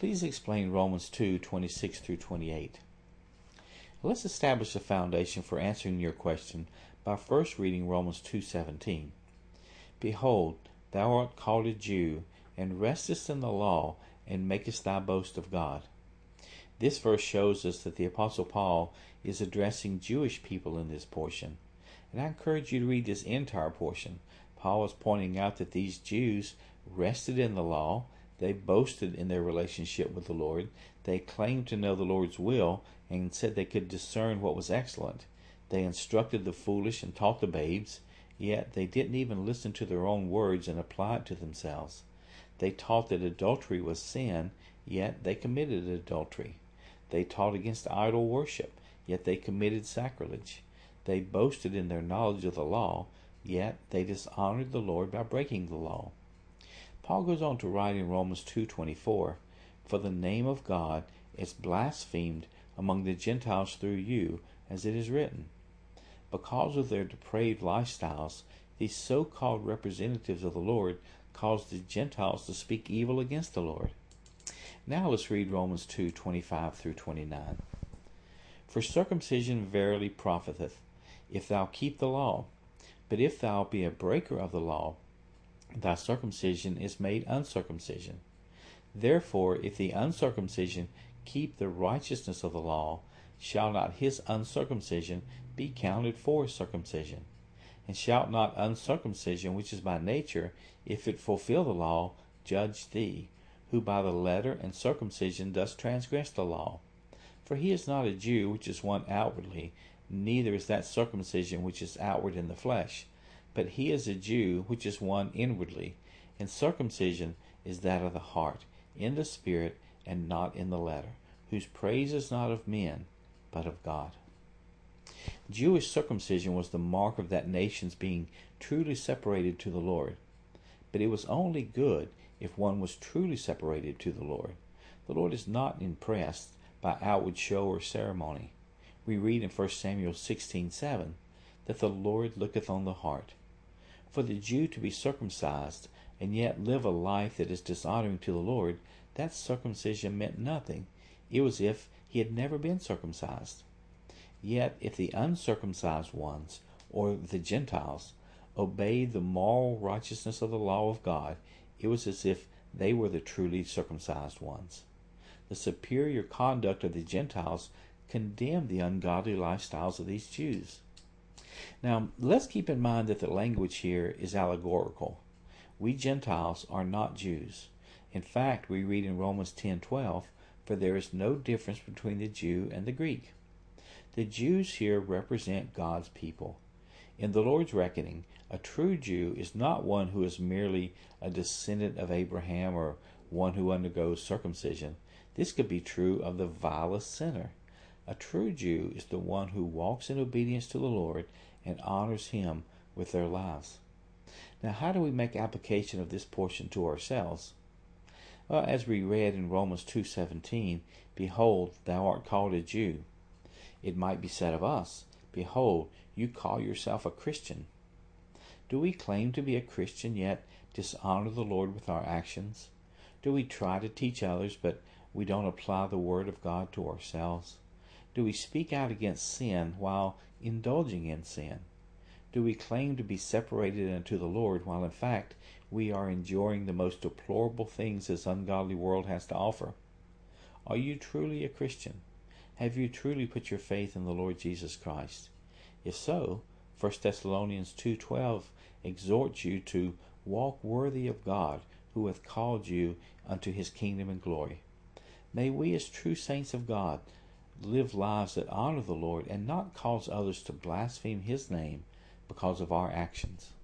Please explain Romans 2:26 through 28. Let's establish a foundation for answering your question by first reading Romans 2:17. Behold, thou art called a Jew, and restest in the law, and makest thy boast of God. This verse shows us that the Apostle Paul is addressing Jewish people in this portion. And I encourage you to read this entire portion. Paul is pointing out that these Jews rested in the law, they boasted in their relationship with the Lord, they claimed to know the Lord's will, and said they could discern what was excellent. They instructed the foolish and taught the babes, yet they didn't even listen to their own words and apply it to themselves. They taught that adultery was sin, yet they committed adultery. They taught against idol worship, yet they committed sacrilege. They boasted in their knowledge of the law, yet they dishonored the Lord by breaking the law. Paul goes on to write in Romans 2:24, For the name of God is blasphemed among the Gentiles through you, as it is written. Because of their depraved lifestyles, these so-called representatives of the Lord caused the Gentiles to speak evil against the Lord. Now let's read Romans 2:25 through 29. For circumcision verily profiteth, if thou keep the law. But if thou be a breaker of the law, thy circumcision is made uncircumcision. Therefore, if the uncircumcision keep the righteousness of the law, shall not his uncircumcision be counted for circumcision? And shall not uncircumcision, which is by nature, if it fulfill the law, judge thee, who by the letter and circumcision does transgress the law? For he is not a Jew which is one outwardly, neither is that circumcision which is outward in the flesh, but he is a Jew which is one inwardly, and circumcision is that of the heart, in the spirit, and not in the letter, whose praise is not of men, but of God. Jewish circumcision was the mark of that nation's being truly separated to the Lord. But it was only good if one was truly separated to the Lord. The Lord is not impressed by outward show or ceremony. We read in 1 Samuel 16:7 that the Lord looketh on the heart. For the Jew to be circumcised and yet live a life that is dishonoring to the Lord, that circumcision meant nothing. It was as if he had never been circumcised. Yet if the uncircumcised ones, or the Gentiles, obeyed the moral righteousness of the law of God, it was as if they were the truly circumcised ones. The superior conduct of the Gentiles condemned the ungodly lifestyles of these Jews. Now, let's keep in mind that the language here is allegorical. We Gentiles are not Jews. In fact, we read in Romans 10:12, For there is no difference between the Jew and the Greek. The Jews here represent God's people. In the Lord's reckoning, a true Jew is not one who is merely a descendant of Abraham or one who undergoes circumcision. This could be true of the vilest sinner. A true Jew is the one who walks in obedience to the Lord and honors him with their lives. Now, how do we make application of this portion to ourselves? Well, as we read in Romans 2:17, Behold, thou art called a Jew. It might be said of us, Behold, you call yourself a Christian. Do we claim to be a Christian yet dishonor the Lord with our actions? Do we try to teach others but we don't apply the Word of God to ourselves? Do we speak out against sin while indulging in sin? Do we claim to be separated unto the Lord while in fact we are enjoying the most deplorable things this ungodly world has to offer? Are you truly a Christian? Have you truly put your faith in the Lord Jesus Christ? If so, 1 Thessalonians 2:12 exhorts you to walk worthy of God, who hath called you unto his kingdom and glory. May we as true saints of God live lives that honor the Lord and not cause others to blaspheme his name because of our actions.